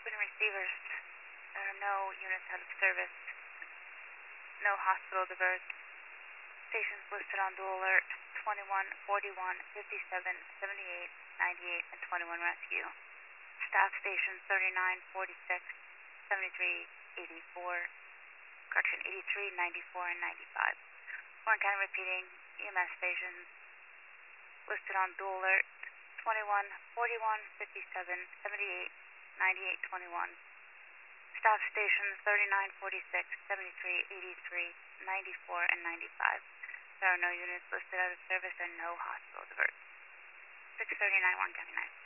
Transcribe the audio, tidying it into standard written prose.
open receivers. There are no units out of service. No hospital diverts. Stations listed on dual alert: 21, 41, 57, 78, 98, and 21 rescue. Staff stations 39, 46, 73, 84, correction, 83, 94, and 95. Warren County repeating, EMS stations listed on dual alert: 21, 41, 57, 78, 98, 21. Staff stations 39, 46, 73, 83, 94, and 95. There are no units listed out of service and no hospital diverts. 639 Warren County 9.